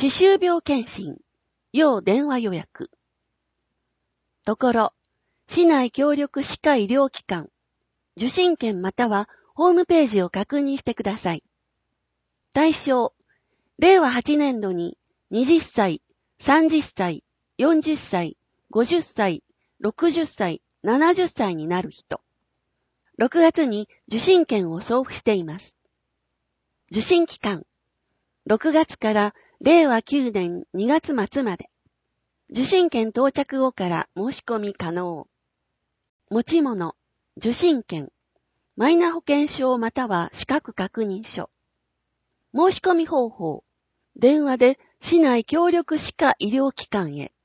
歯周病検診、要電話予約。ところ、市内協力歯科医療機関、受診券またはホームページを確認してください。対象、令和8年度に20歳、30歳、40歳、50歳、60歳、70歳になる人。6月に受診券を送付しています。受診期間、6月から令和9年2月末まで。受診券到着後から申し込み可能。持ち物、受診券、マイナ保険証または資格確認書。申し込み方法、電話で市内協力歯科医療機関へ。